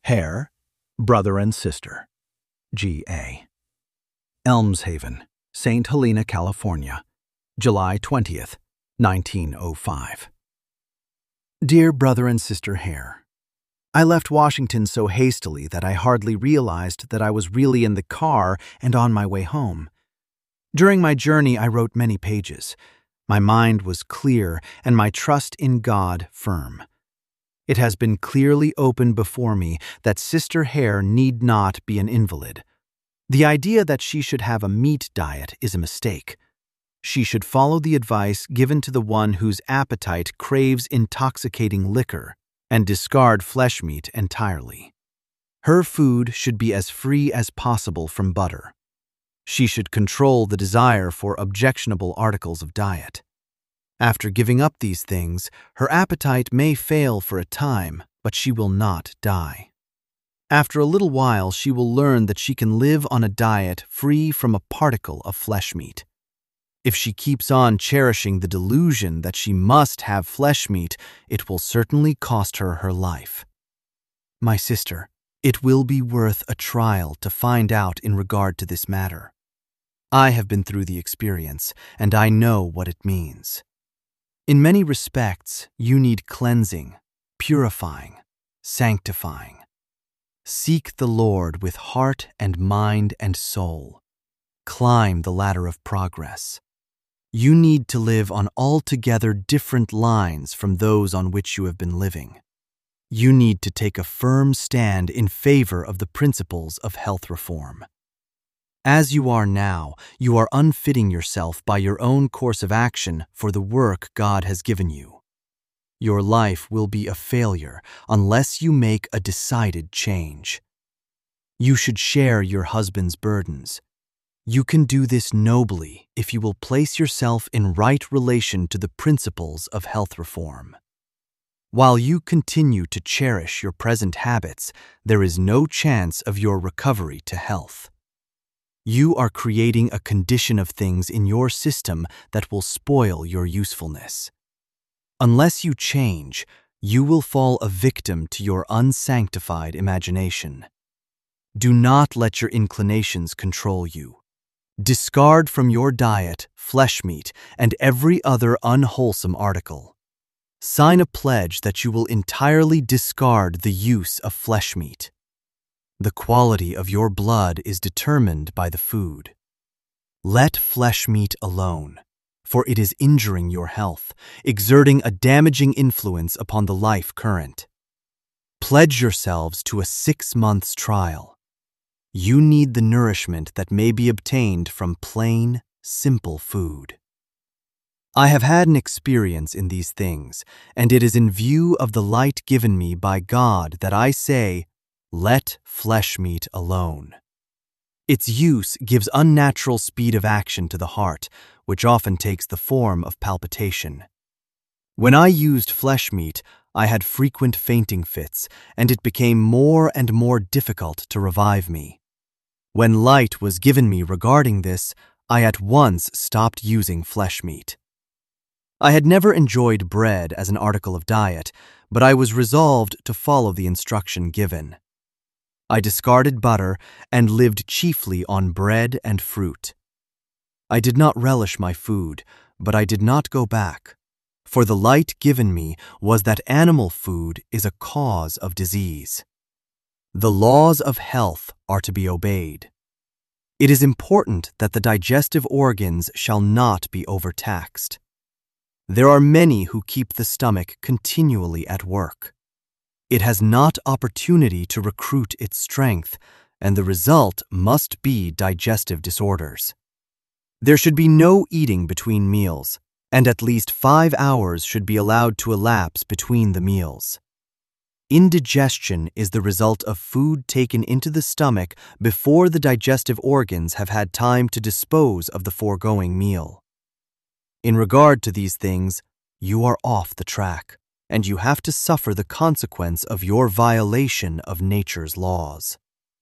Hare, brother and sister. G.A. Elmshaven, St. Helena, California, July 20th, 1905. Dear Brother and Sister Hare, I left Washington so hastily that I hardly realized that I was really in the car and on my way home. During my journey, I wrote many pages. My mind was clear and my trust in God firm. It has been clearly opened before me that Sister Hare need not be an invalid. The idea that she should have a meat diet is a mistake. She should follow the advice given to the one whose appetite craves intoxicating liquor and discard flesh meat entirely. Her food should be as free as possible from butter. She should control the desire for objectionable articles of diet. After giving up these things, her appetite may fail for a time, but she will not die. After a little while, she will learn that she can live on a diet free from a particle of flesh meat. If she keeps on cherishing the delusion that she must have flesh meat, it will certainly cost her her life. My sister, it will be worth a trial to find out in regard to this matter. I have been through the experience, and I know what it means. In many respects, you need cleansing, purifying, sanctifying. Seek the Lord with heart and mind and soul. Climb the ladder of progress. You need to live on altogether different lines from those on which you have been living. You need to take a firm stand in favor of the principles of health reform. As you are now, you are unfitting yourself by your own course of action for the work God has given you. Your life will be a failure unless you make a decided change. You should share your husband's burdens. You can do this nobly if you will place yourself in right relation to the principles of health reform. While you continue to cherish your present habits, there is no chance of your recovery to health. You are creating a condition of things in your system that will spoil your usefulness. Unless you change, you will fall a victim to your unsanctified imagination. Do not let your inclinations control you. Discard from your diet flesh meat and every other unwholesome article. Sign a pledge that you will entirely discard the use of flesh meat. The quality of your blood is determined by the food. Let flesh meat alone, for it is injuring your health, exerting a damaging influence upon the life current. Pledge yourselves to a 6 months trial. You need the nourishment that may be obtained from plain, simple food. I have had an experience in these things, and it is in view of the light given me by God that I say, let flesh meat alone. Its use gives unnatural speed of action to the heart, which often takes the form of palpitation. When I used flesh meat, I had frequent fainting fits, and it became more and more difficult to revive me. When light was given me regarding this, I at once stopped using flesh meat. I had never enjoyed bread as an article of diet, but I was resolved to follow the instruction given. I discarded butter and lived chiefly on bread and fruit. I did not relish my food, but I did not go back, for the light given me was that animal food is a cause of disease. The laws of health are to be obeyed. It is important that the digestive organs shall not be overtaxed. There are many who keep the stomach continually at work. It has not opportunity to recruit its strength, and the result must be digestive disorders. There should be no eating between meals, and at least 5 hours should be allowed to elapse between the meals. Indigestion is the result of food taken into the stomach before the digestive organs have had time to dispose of the foregoing meal. In regard to these things, you are off the track, and you have to suffer the consequence of your violation of nature's laws.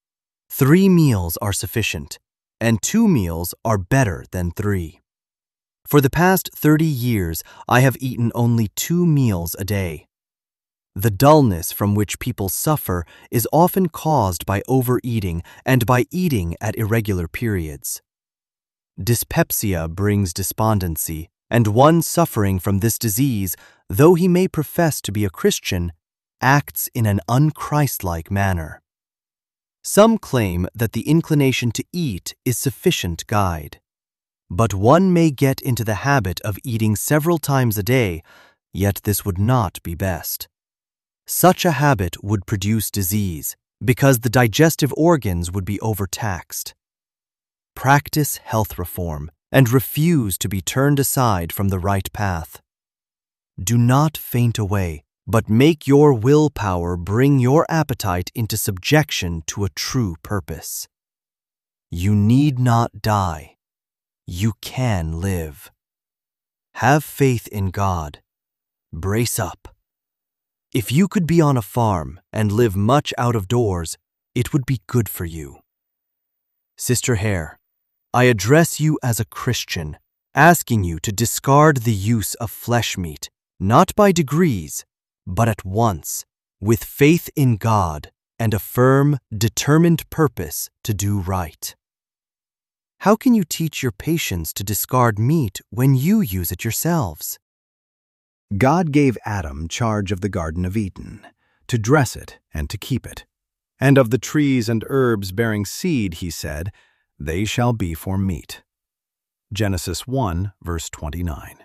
3 meals are sufficient, and 2 meals are better than 3. For the past 30 years, I have eaten only 2 meals a day. The dullness from which people suffer is often caused by overeating and by eating at irregular periods. Dyspepsia brings despondency, and one suffering from this disease, though he may profess to be a Christian, acts in an unchristlike manner. Some claim that the inclination to eat is sufficient guide. But one may get into the habit of eating several times a day, yet this would not be best. Such a habit would produce disease, because the digestive organs would be overtaxed. Practice health reform and refuse to be turned aside from the right path. Do not faint away, but make your willpower bring your appetite into subjection to a true purpose. You need not die. You can live. Have faith in God. Brace up. If you could be on a farm and live much out of doors, it would be good for you. Sister Hare, I address you as a Christian, asking you to discard the use of flesh meat, not by degrees, but at once, with faith in God and a firm, determined purpose to do right. How can you teach your patients to discard meat when you use it yourselves? God gave Adam charge of the Garden of Eden, to dress it and to keep it. And of the trees and herbs bearing seed, he said, they shall be for meat. Genesis 1, verse 29.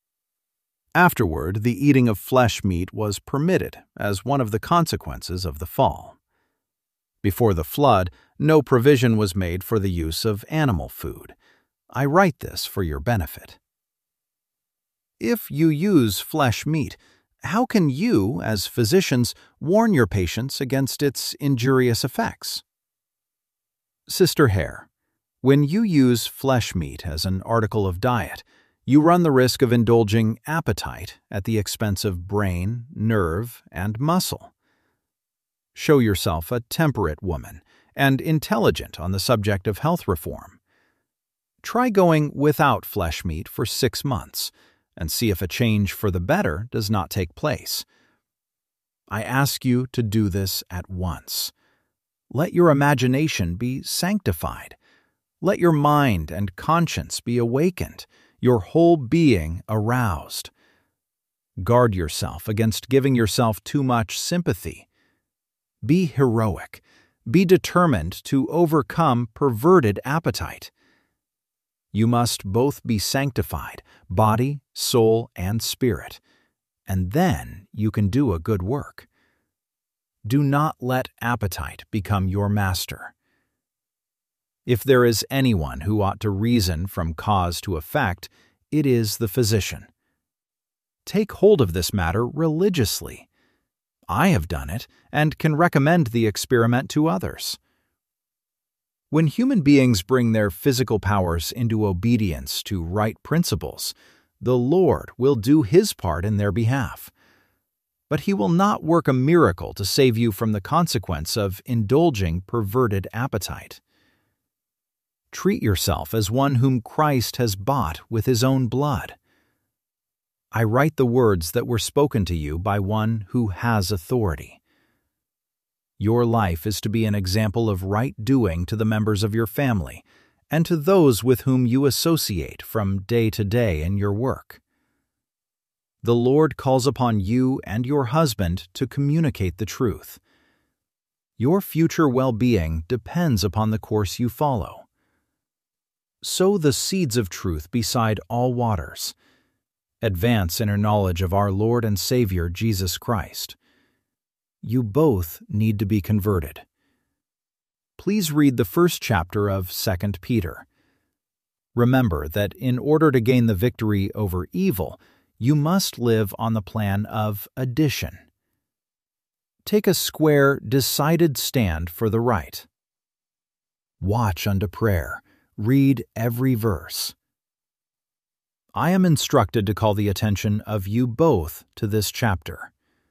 Afterward, the eating of flesh meat was permitted as one of the consequences of the fall. Before the flood, no provision was made for the use of animal food. I write this for your benefit. If you use flesh meat, how can you, as physicians, warn your patients against its injurious effects? Sister Hare, when you use flesh meat as an article of diet, you run the risk of indulging appetite at the expense of brain, nerve, and muscle. Show yourself a temperate woman and intelligent on the subject of health reform. Try going without flesh meat for 6 months and see if a change for the better does not take place. I ask you to do this at once. Let your imagination be sanctified. Let your mind and conscience be awakened, your whole being aroused. Guard yourself against giving yourself too much sympathy. Be heroic. Be determined to overcome perverted appetite. You must both be sanctified, body, soul, and spirit, and then you can do a good work. Do not let appetite become your master. If there is anyone who ought to reason from cause to effect, it is the physician. Take hold of this matter religiously. I have done it and can recommend the experiment to others. When human beings bring their physical powers into obedience to right principles, the Lord will do His part in their behalf. But He will not work a miracle to save you from the consequence of indulging perverted appetite. Treat yourself as one whom Christ has bought with His own blood. I write the words that were spoken to you by one who has authority. Your life is to be an example of right doing to the members of your family and to those with whom you associate from day to day in your work. The Lord calls upon you and your husband to communicate the truth. Your future well-being depends upon the course you follow. Sow the seeds of truth beside all waters. Advance in a knowledge of our Lord and Savior Jesus Christ. You both need to be converted. Please read the first chapter of 2 Peter. Remember that in order to gain the victory over evil, you must live on the plan of addition. Take a square, decided stand for the right. Watch unto prayer. Read every verse. I am instructed to call the attention of you both to this chapter.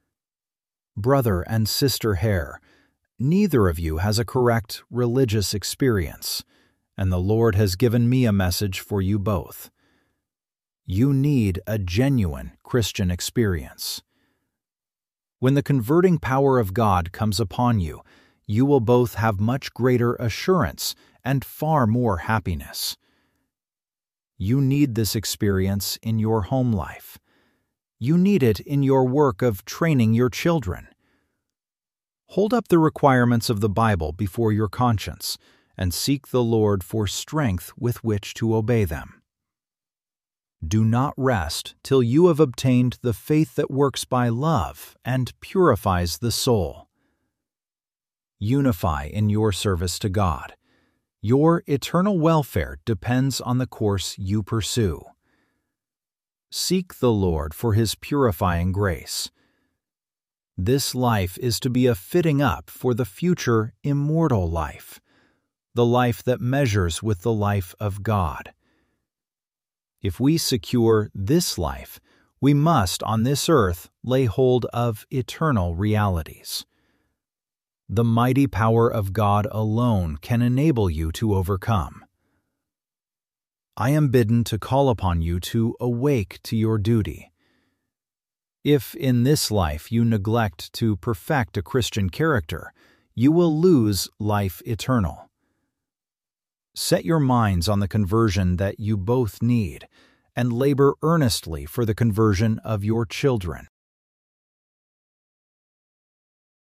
Brother and Sister Hare, neither of you has a correct religious experience, and the Lord has given me a message for you both. You need a genuine Christian experience. When the converting power of God comes upon you, you will both have much greater assurance and far more happiness. You need this experience in your home life. You need it in your work of training your children. Hold up the requirements of the Bible before your conscience and seek the Lord for strength with which to obey them. Do not rest till you have obtained the faith that works by love and purifies the soul. Unify in your service to God. Your eternal welfare depends on the course you pursue. Seek the Lord for His purifying grace. This life is to be a fitting up for the future immortal life, the life that measures with the life of God. If we secure this life, we must on this earth lay hold of eternal realities. The mighty power of God alone can enable you to overcome. I am bidden to call upon you to awake to your duty. If in this life you neglect to perfect a Christian character, you will lose life eternal. Set your minds on the conversion that you both need, and labor earnestly for the conversion of your children.